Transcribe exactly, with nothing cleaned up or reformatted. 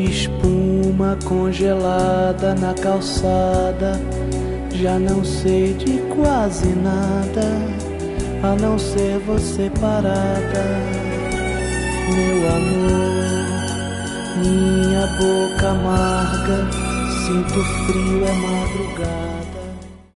Espuma congelada na calçada, já não sei de quase nada, a não ser você parada. Meu amor, minha boca amarga, sinto frio, é madrugada.